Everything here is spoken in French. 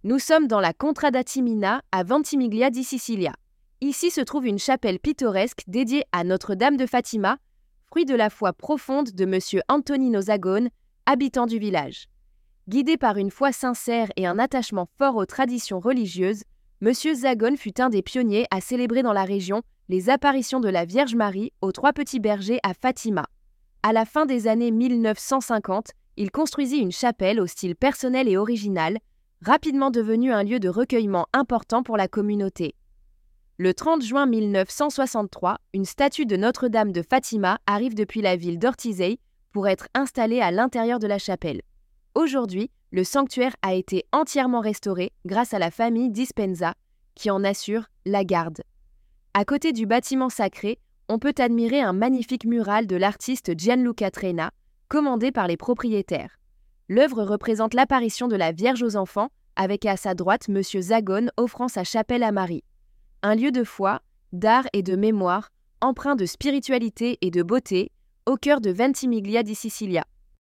Nous sommes dans la Contrada Timina à Ventimiglia di Sicilia. Ici se trouve une chapelle pittoresque dédiée à Notre-Dame de Fatima, fruit de la foi profonde de M. Antonino Zagone, habitant du village. Guidé par une foi sincère et un attachement fort aux traditions religieuses, M. Zagone fut un des pionniers à célébrer dans la région les apparitions de la Vierge Marie aux 3 petits bergers à Fatima. À la fin des années 1950, il construisit une chapelle au style personnel et original, rapidement devenue un lieu de recueillement important pour la communauté. Le 30 juin 1963, une statue de Notre-Dame de Fatima arrive depuis la ville d'Ortisei pour être installée à l'intérieur de la chapelle. Aujourd'hui, le sanctuaire a été entièrement restauré grâce à la famille Dispenza, qui en assure la garde. À côté du bâtiment sacré, on peut admirer un magnifique mural de l'artiste Gianluca Trena, commandé par les propriétaires. L'œuvre représente l'apparition de la Vierge aux enfants, avec à sa droite M. Zagone offrant sa chapelle à Marie. Un lieu de foi, d'art et de mémoire, empreint de spiritualité et de beauté, au cœur de Ventimiglia di Sicilia.